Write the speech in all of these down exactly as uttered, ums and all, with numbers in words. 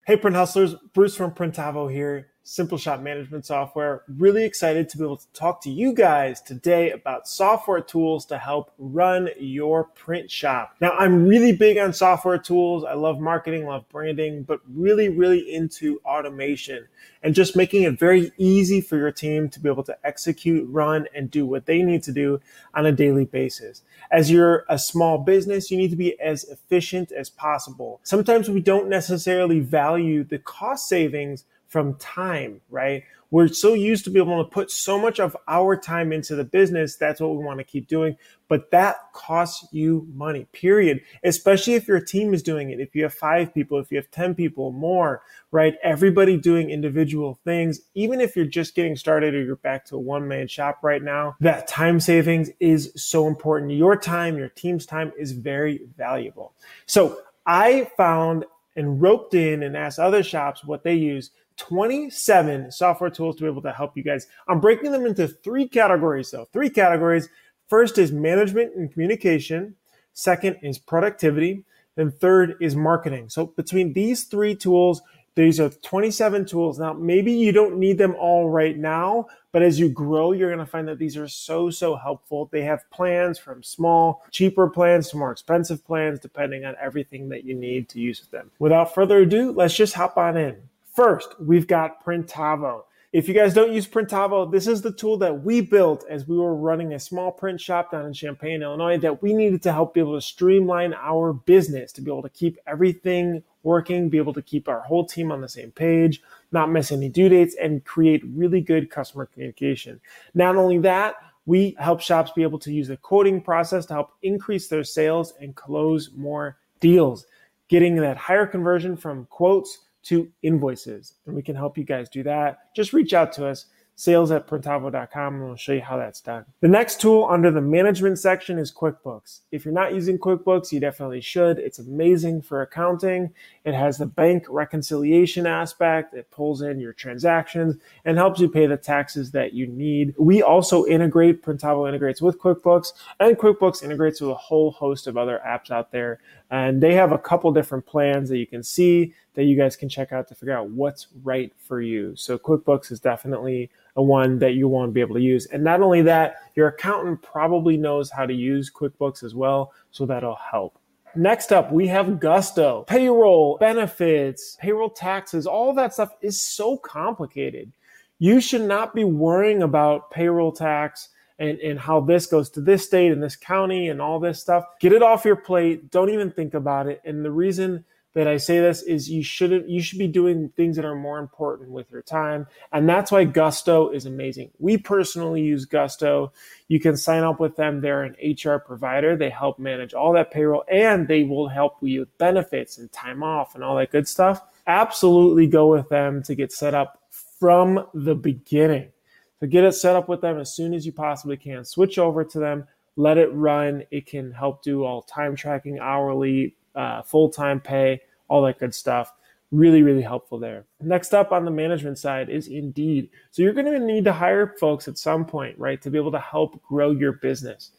Hey, Print Hustlers, Bruce from Printavo here, Simple Shop Management Software. Really excited to be able to talk to you guys today about software tools to help run your print shop. Now, I'm really big on software tools. I love marketing, love branding, but really, really into automation and just making it very easy for your team to be able to execute, run, and do what they need to do on a daily basis. As you're a small business, you need to be as efficient as possible. Sometimes we don't necessarily value the cost savings from time, right? We're so used to be able to put so much of our time into the business. That's what we want to keep doing. But that costs you money, period. Especially if your team is doing it. If you have five people, if you have ten people, more, right? Everybody doing individual things. Even if you're just getting started or you're back to a one-man shop right now, that time savings is so important. Your time, your team's time is very valuable. So I found and roped in and asked other shops what they use, twenty-seven software tools to be able to help you guys. I'm breaking them into three categories though. Three categories. First is management and communication. Second is productivity. Then third is marketing. So between these three tools, these are twenty-seven tools. Now, maybe you don't need them all right now, but as you grow, you're going to find that these are so, so helpful. They have plans from small, cheaper plans to more expensive plans, depending on everything that you need to use with them. Without further ado, let's just hop on in. First, we've got Printavo. If you guys don't use Printavo, this is the tool that we built as we were running a small print shop down in Champaign, Illinois, that we needed to help be able to streamline our business, to be able to keep everything working, be able to keep our whole team on the same page, not miss any due dates, and create really good customer communication. Not only that, we help shops be able to use the quoting process to help increase their sales and close more deals, getting that higher conversion from quotes to invoices. And we can help you guys do that. Just reach out to us, sales at printavo dot com, and we'll show you how that's done. The next tool under the management section is QuickBooks. If you're not using QuickBooks, you definitely should. It's amazing for accounting. It has the bank reconciliation aspect. It pulls in your transactions and helps you pay the taxes that you need. We also integrate, Printavo integrates with QuickBooks, and QuickBooks integrates with a whole host of other apps out there. And they have a couple different plans that you can see that you guys can check out to figure out what's right for you. So QuickBooks is definitely a one that you want to be able to use. And not only that, your accountant probably knows how to use QuickBooks as well, so that'll help. Next up, we have Gusto. Payroll, benefits, payroll taxes, all of that stuff is so complicated. You should not be worrying about payroll tax and, and how this goes to this state and this county and all this stuff. Get it off your plate. Don't even think about it. And the reason that I say this is you shouldn't, you should be doing things that are more important with your time. And that's why Gusto is amazing. We personally use Gusto. You can sign up with them. They're an H R provider. They help manage all that payroll, and they will help you with benefits and time off and all that good stuff. Absolutely go with them to get set up from the beginning. So get it set up with them as soon as you possibly can. Switch over to them. Let it run. It can help do all time tracking, hourly, uh, full-time pay, all that good stuff. Really, really helpful there. Next up on the management side is Indeed. So you're going to need to hire folks at some point, right, to be able to help grow your business.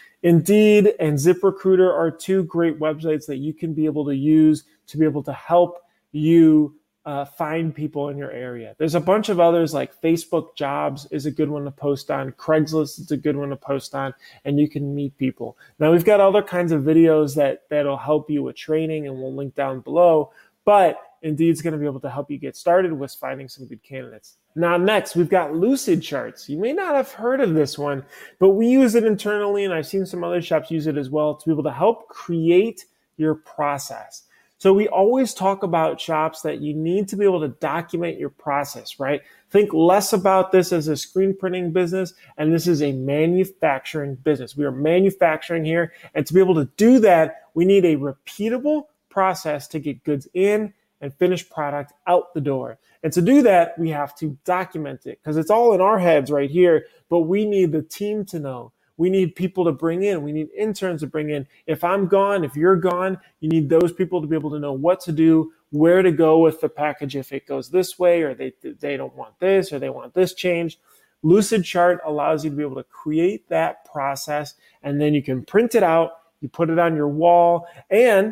Indeed and ZipRecruiter are two great websites that you can be able to use to be able to help you Uh, find people in your area. There's a bunch of others, like Facebook Jobs is a good one to post on. Craigslist is a good one to post on, and you can meet people. Now, we've got other kinds of videos that, that'll help you with training, and we'll link down below, but Indeed's going to be able to help you get started with finding some good candidates. Now, next, we've got Lucidcharts. You may not have heard of this one, but we use it internally, and I've seen some other shops use it as well to be able to help create your process. So we always talk about shops that you need to be able to document your process, right? Think less about this as a screen printing business, and this is a manufacturing business. We are manufacturing here, and to be able to do that, we need a repeatable process to get goods in and finished product out the door. And to do that, we have to document it because it's all in our heads right here, but we need the team to know. We need people to bring in. We need interns to bring in. If I'm gone, if you're gone, you need those people to be able to know what to do, where to go with the package if it goes this way, or they they don't want this, or they want this changed. Lucidchart allows you to be able to create that process, and then you can print it out, you put it on your wall, and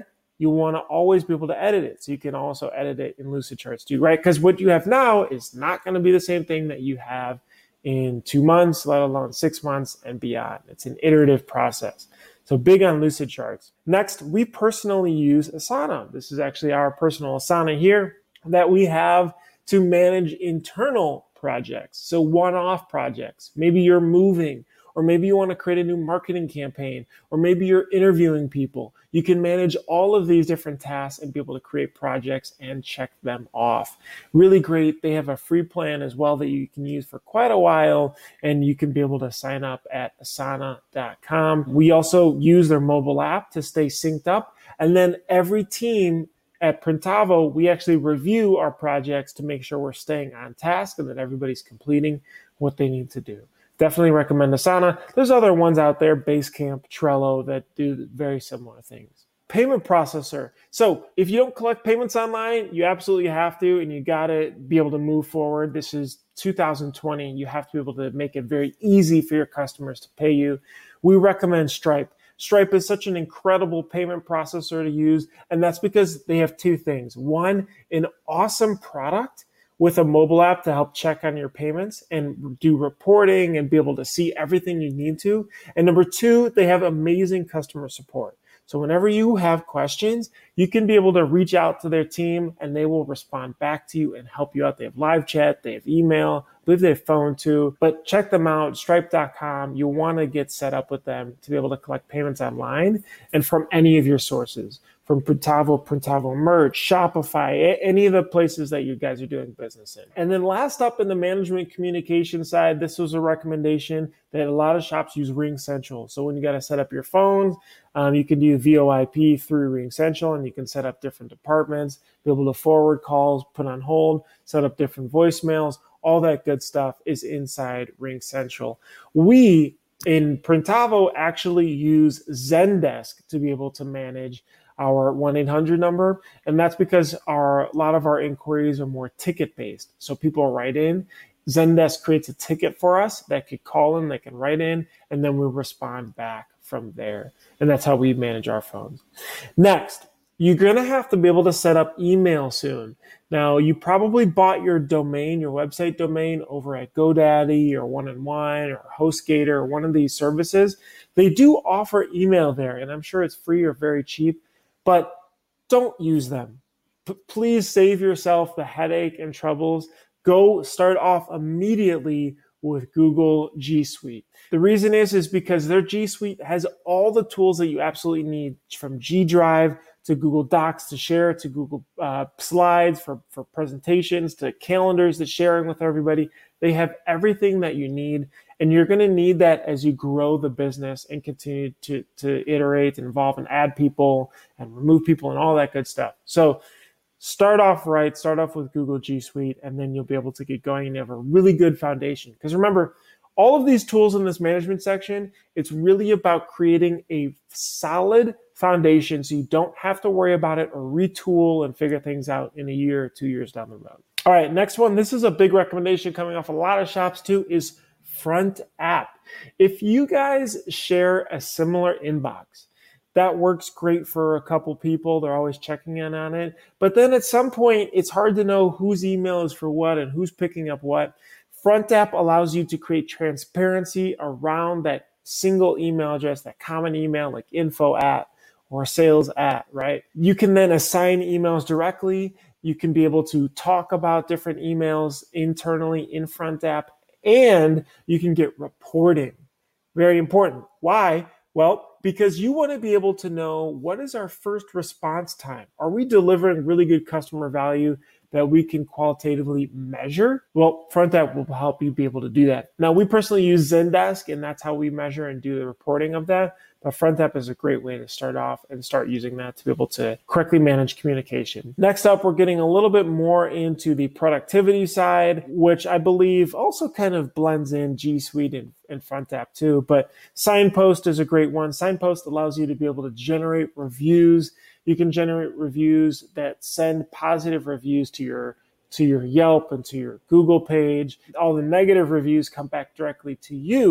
you want to always be able to edit it. So you can also edit it in Lucidcharts too, right? Because what you have now is not going to be the same thing that you have in two months, let alone six months and beyond. It's an iterative process. So big on Lucidcharts. Next, we personally use Asana. This is actually our personal Asana here that we have to manage internal projects. So one-off projects. Maybe you're moving, or maybe you want to create a new marketing campaign, or maybe you're interviewing people. You can manage all of these different tasks and be able to create projects and check them off. Really great. They have a free plan as well that you can use for quite a while, and you can be able to sign up at asana dot com. We also use their mobile app to stay synced up, and then every team at Printavo, we actually review our projects to make sure we're staying on task and that everybody's completing what they need to do. Definitely recommend Asana. There's other ones out there, Basecamp, Trello, that do very similar things. Payment processor. So if you don't collect payments online, you absolutely have to, and you got to be able to move forward. This is two thousand twenty. You have to be able to make it very easy for your customers to pay you. We recommend Stripe. Stripe is such an incredible payment processor to use, and that's because they have two things. One, an awesome product with a mobile app to help check on your payments and do reporting and be able to see everything you need to. And number two, they have amazing customer support. So whenever you have questions, you can be able to reach out to their team and they will respond back to you and help you out. They have live chat, they have email, I believe they have phone too, but check them out, stripe dot com. You'll want to get set up with them to be able to collect payments online and from any of your sources, from Printavo, Printavo Merch, Shopify, any of the places that you guys are doing business in. And then last up in the management communication side, this was a recommendation that a lot of shops use RingCentral. So when you got to set up your phones, um, you can do V O I P through RingCentral, and you can set up different departments, be able to forward calls, put on hold, set up different voicemails. All that good stuff is inside RingCentral. We in Printavo actually use Zendesk to be able to manage our one eight hundred number. And that's because our a lot of our inquiries are more ticket-based. So people write in. Zendesk creates a ticket for us that could call in, they can write in, and then we respond back from there. And that's how we manage our phones. Next, you're going to have to be able to set up email soon. Now, you probably bought your domain, your website domain over at GoDaddy or One and One or HostGator or one of these services. They do offer email there, and I'm sure it's free or very cheap, but don't use them. P- please save yourself the headache and troubles. Go start off immediately with Google G Suite. The reason is, is because their G Suite has all the tools that you absolutely need, from G Drive to Google Docs to share, to Google uh, Slides for, for presentations, to calendars to sharing with everybody. They have everything that you need, and you're going to need that as you grow the business and continue to, to iterate and evolve and add people and remove people and all that good stuff. So start off right, start off with Google G Suite, and then you'll be able to get going and you have a really good foundation. Because remember, all of these tools in this management section, it's really about creating a solid foundation so you don't have to worry about it or retool and figure things out in a year or two years down the road. All right, next one. This is a big recommendation coming off a lot of shops too, is Front App. If you guys share a similar inbox, that works great for a couple people. They're always checking in on it. But then at some point, it's hard to know whose email is for what and who's picking up what. Front App allows you to create transparency around that single email address, that common email like info at or sales at, right? You can then assign emails directly. You can be able to talk about different emails internally in Front App, and you can get reporting. Very important. Why? Well, because you want to be able to know, what is our first response time? Are we delivering really good customer value that we can qualitatively measure? Well, Front App will help you be able to do that. Now, we personally use Zendesk, and that's how we measure and do the reporting of that. But Front App is a great way to start off and start using that to be able to correctly manage communication. Next up, we're getting a little bit more into the productivity side, which I believe also kind of blends in G Suite and, and Front App too. But Signpost is a great one. Signpost allows you to be able to generate reviews. You can generate reviews that send positive reviews to your to your Yelp and to your Google page. All the negative reviews come back directly to you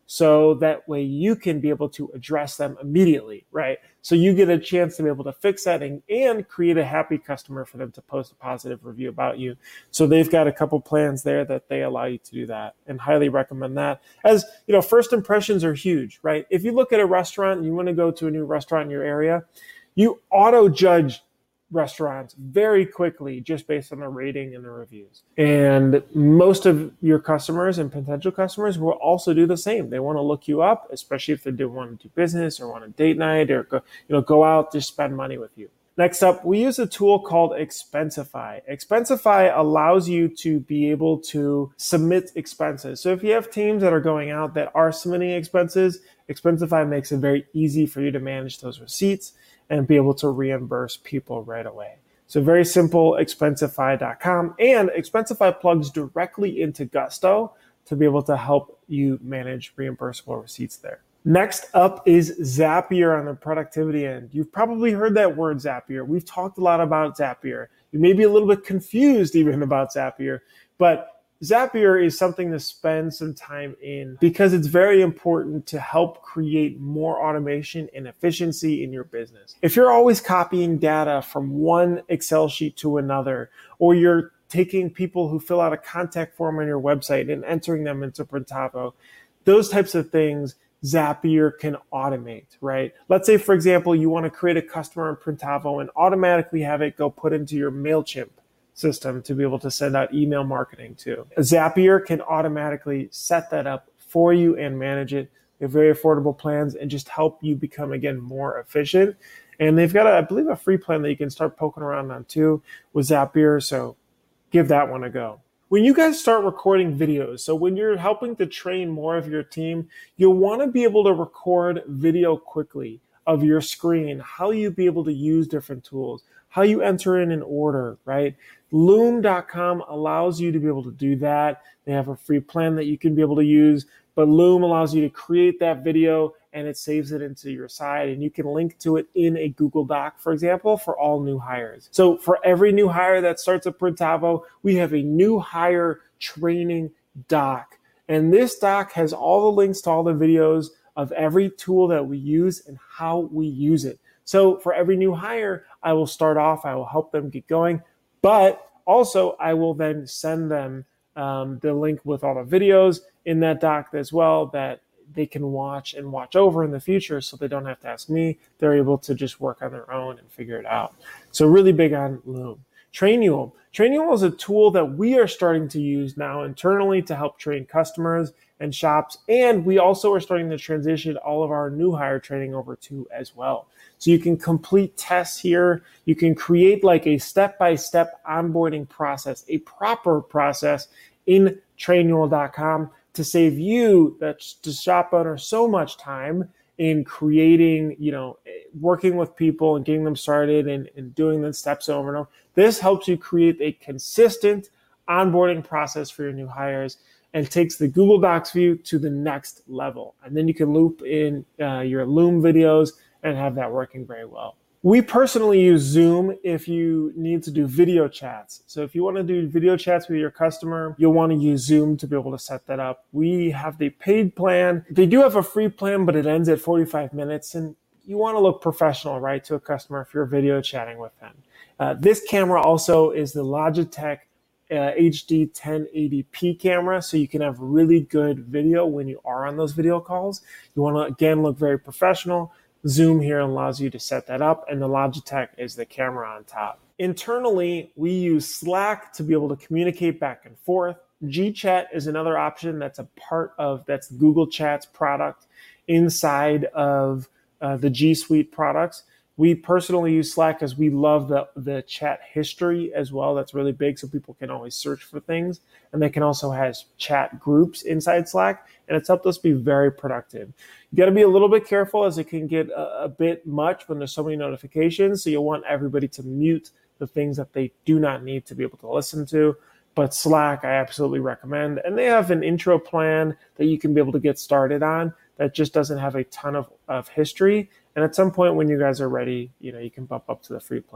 so that way you can be able to address them immediately, right? So you get a chance to be able to fix that and, and create a happy customer for them to post a positive review about you. So they've got a couple plans there that they allow you to do that, and highly recommend that. As you know, first impressions are huge, right? If you look at a restaurant and you want to go to a new restaurant in your area, you auto judge restaurants very quickly just based on the rating and the reviews. And most of your customers and potential customers will also do the same. They want to look you up, especially if they do want to do business or want a date night or go, you know, go out to spend money with you. Next up, we use a tool called Expensify. Expensify allows you to be able to submit expenses. So if you have teams that are going out that are submitting expenses, Expensify makes it very easy for you to manage those receipts and be able to reimburse people right away. So very simple, expensify dot com. And Expensify plugs directly into Gusto to be able to help you manage reimbursable receipts there. Next up is Zapier on the productivity end. You've probably heard that word, Zapier. We've talked a lot about Zapier. You may be a little bit confused even about Zapier, but Zapier is something to spend some time in because it's very important to help create more automation and efficiency in your business. If you're always copying data from one Excel sheet to another, or you're taking people who fill out a contact form on your website and entering them into Printavo, those types of things Zapier can automate, right? Let's say, for example, you want to create a customer in Printavo and automatically have it go put into your MailChimp system to be able to send out email marketing to. Zapier can automatically set that up for you and manage it. They have very affordable plans and just help you become, again, more efficient. And they've got, a, I believe, a free plan that you can start poking around on too with Zapier. So give that one a go. When you guys start recording videos, so when you're helping to train more of your team, you'll want to be able to record video quickly of your screen, how you be able to use different tools, how you enter in an order, right? Loom dot com allows you to be able to do that. They have a free plan that you can be able to use, but Loom allows you to create that video and it saves it into your site, and you can link to it in a Google Doc, for example, for all new hires. So for every new hire that starts at Printavo, we have a new hire training doc. And this doc has all the links to all the videos of every tool that we use and how we use it. So for every new hire, I will start off, I will help them get going, but also I will then send them um, the link with all the videos in that doc as well that they can watch and watch over in the future, so they don't have to ask me. They're able to just work on their own and figure it out. So really big on Loom. Trainual. Trainual is a tool that we are starting to use now internally to help train customers and shops, and we also are starting to transition all of our new hire training over to as well. So you can complete tests here. You can create like a step-by-step onboarding process, a proper process in Trainual dot com to save you, that's the shop owner, so much time in creating, you know, working with people and getting them started and, and doing the steps over and over. This helps you create a consistent onboarding process for your new hires and takes the Google Docs view to the next level. And then you can loop in uh, your Loom videos and have that working very well. We personally use Zoom if you need to do video chats. So if you want to do video chats with your customer, you'll want to use Zoom to be able to set that up. We have the paid plan. They do have a free plan, but it ends at forty-five minutes. And you want to look professional, right, to a customer if you're video chatting with them. Uh, this camera also is the Logitech uh, H D ten eighty p camera, so you can have really good video when you are on those video calls. You want to, again, look very professional. Zoom here allows you to set that up, and the Logitech is the camera on top. Internally, we use Slack to be able to communicate back and forth. GChat is another option that's a part of, that's Google Chat's product inside of uh, the G Suite products. We personally use Slack because we love the, the chat history as well. That's really big, so people can always search for things. And they can also have chat groups inside Slack, and it's helped us be very productive. You got to be a little bit careful as it can get a, a bit much when there's so many notifications, so you'll want everybody to mute the things that they do not need to be able to listen to. But Slack, I absolutely recommend. And they have an intro plan that you can be able to get started on that just doesn't have a ton of, of history. And at some point when you guys are ready, you know, you can bump up to the free plan.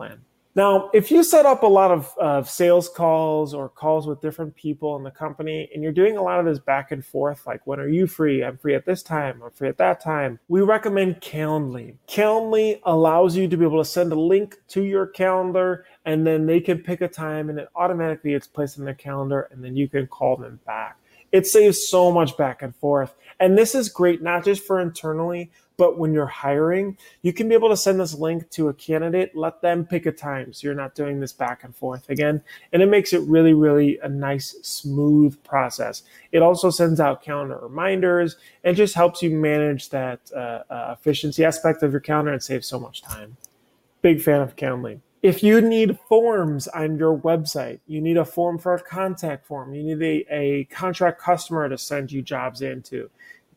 Now, if you set up a lot of uh, sales calls or calls with different people in the company, and you're doing a lot of this back and forth, like when are you free? I'm free at this time. I'm free at that time. We recommend Calendly. Calendly allows you to be able to send a link to your calendar, and then they can pick a time, and it automatically gets placed in their calendar, and then you can call them back. It saves so much back and forth. And this is great, not just for internally, but when you're hiring, you can be able to send this link to a candidate, let them pick a time. So you're not doing this back and forth again. And it makes it really, really a nice, smooth process. It also sends out calendar reminders and just helps you manage that uh, uh, efficiency aspect of your calendar and save so much time. Big fan of Calendly. If you need forms on your website, you need a form for a contact form, you need a, a contract customer to send you jobs into,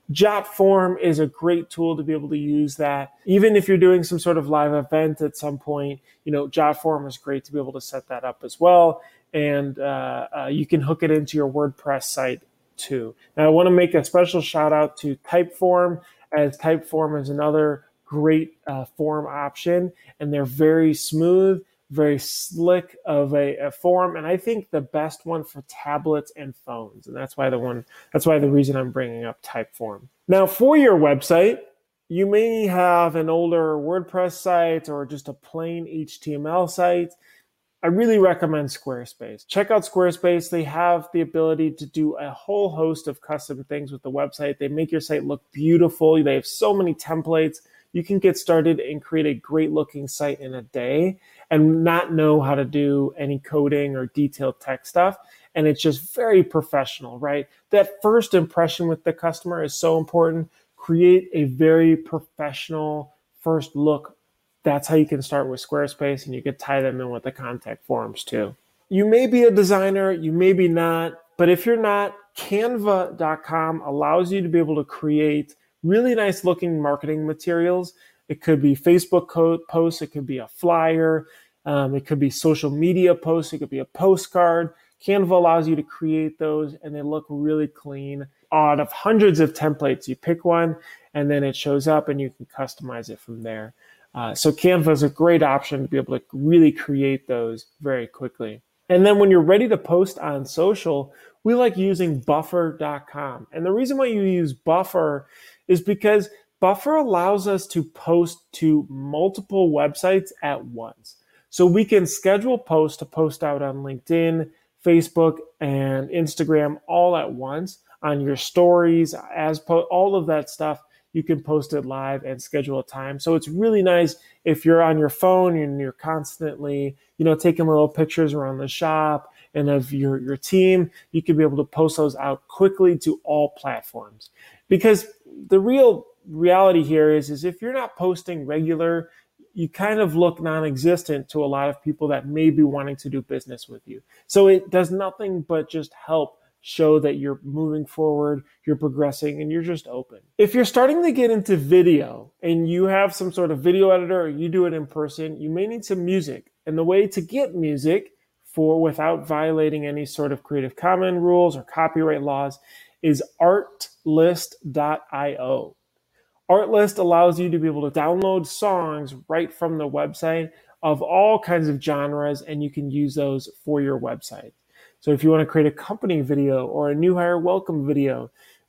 JotForm is a great tool to be able to use that. Even if you're doing some sort of live event at some point, you know, JotForm is great to be able to set that up as well. And uh, uh, you can hook it into your WordPress site too. Now, I want to make a special shout out to Typeform, as Typeform is another great uh, form option, and they're very smooth, very slick of a, a form, and I think the best one for tablets and phones. And that's why the one, that's why the reason I'm bringing up Typeform. Now, for your website, you may have an older WordPress site or just a plain H T M L site. I really recommend Squarespace. Check out Squarespace. They have the ability to do a whole host of custom things with the website. They make your site look beautiful. They have so many templates. You can get started and create a great looking site in a day and not know how to do any coding or detailed tech stuff. And it's just very professional, right? That first impression with the customer is so important. Create a very professional first look. That's how you can start with Squarespace, and you can tie them in with the contact forms too. You may be a designer, you may be not, but if you're not, canva dot com allows you to be able to create really nice looking marketing materials. It could be Facebook code posts, it could be a flyer, um, it could be social media posts, it could be a postcard. Canva allows you to create those, and they look really clean. Out of hundreds of templates, you pick one, and then it shows up, and you can customize it from there. Uh, so Canva is a great option to be able to really create those very quickly. And then when you're ready to post on social, we like using buffer dot com. And the reason why you use Buffer is because Buffer allows us to post to multiple websites at once. So we can schedule posts to post out on LinkedIn, Facebook, and Instagram all at once on your stories, as po- all of that stuff. You can post it live and schedule a time. So it's really nice if you're on your phone and you're constantly, you know, taking little pictures around the shop and of your, your team. You can be able to post those out quickly to all platforms. Because the real reality here is, is if you're not posting regular, you kind of look non-existent to a lot of people that may be wanting to do business with you. So it does nothing but just help show that you're moving forward, you're progressing, and you're just open. If you're starting to get into video and you have some sort of video editor or you do it in person, you may need some music. And the way to get music for without violating any sort of Creative Commons rules or copyright laws is artlist dot io. Artlist allows you to be able to download songs right from the website of all kinds of genres, and you can use those for your website. So if you want to create a company video or a new hire welcome video,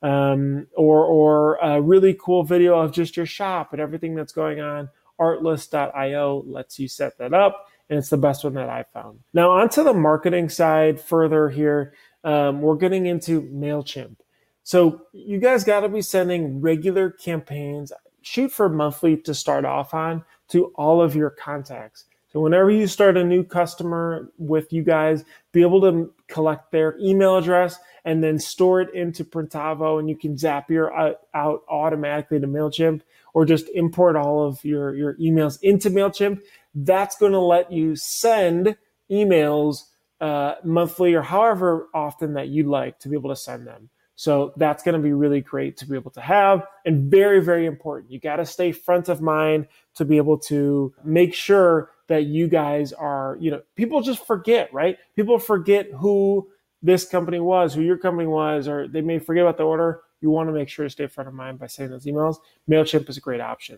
um, or, or a really cool video of just your shop and everything that's going on, artlist dot io lets you set that up, and it's the best one that I found. Now onto the marketing side further here, um, we're getting into MailChimp. So you guys got to be sending regular campaigns, shoot for monthly to start off on, to all of your contacts. So whenever you start a new customer with you guys, be able to collect their email address and then store it into Printavo, and you can zap your out, out automatically to MailChimp, or just import all of your, your emails into MailChimp. That's going to let you send emails uh, monthly or however often that you'd like to be able to send them. So that's going to be really great to be able to have, and very, very important. You got to stay front of mind to be able to make sure that you guys are, you know, people just forget, right? People forget who this company was, who your company was, or they may forget about the order. You want to make sure to stay front of mind by sending those emails. MailChimp is a great option.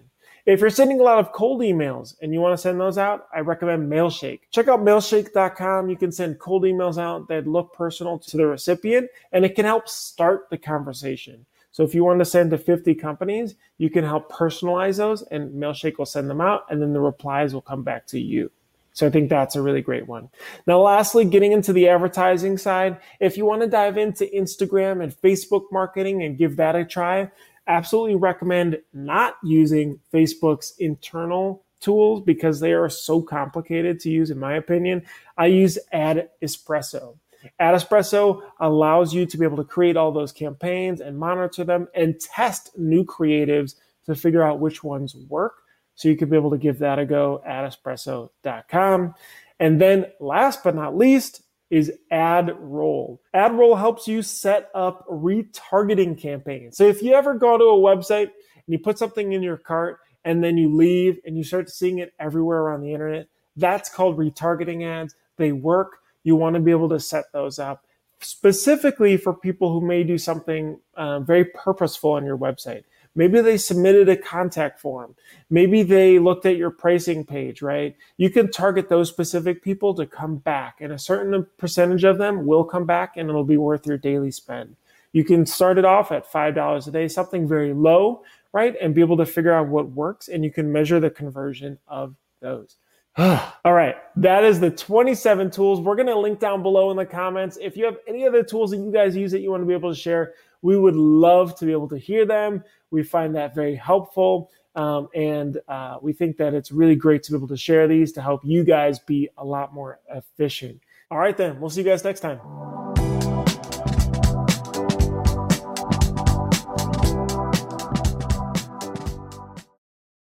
If you're sending a lot of cold emails and you want to send those out, I recommend Mailshake. Check out mailshake dot com. You can send cold emails out that look personal to the recipient, and it can help start the conversation. So if you want to send to fifty companies, you can help personalize those, and Mailshake will send them out, and then the replies will come back to you. So I think that's a really great one. Now, lastly, getting into the advertising side, if you want to dive into Instagram and Facebook marketing and give that a try, absolutely recommend not using Facebook's internal tools because they are so complicated to use, in my opinion. I use Ad Espresso. Ad Espresso allows you to be able to create all those campaigns and monitor them and test new creatives to figure out which ones work. So you could be able to give that a go, ad espresso dot com. And then last but not least is AdRoll. AdRoll helps you set up retargeting campaigns. So if you ever go to a website and you put something in your cart and then you leave and you start seeing it everywhere around the internet, that's called retargeting ads. They work. You want to be able to set those up specifically for people who may do something uh, very purposeful on your website. Maybe they submitted a contact form. Maybe they looked at your pricing page, right? You can target those specific people to come back, and a certain percentage of them will come back, and it'll be worth your daily spend. You can start it off at five dollars a day, something very low, right? And be able to figure out what works, and you can measure the conversion of those. All right, that is the twenty-seven tools. We're going to link down below in the comments. If you have any other tools that you guys use that you want to be able to share, we would love to be able to hear them. We find that very helpful, um, and uh, we think that it's really great to be able to share these to help you guys be a lot more efficient. All right, then. We'll see you guys next time.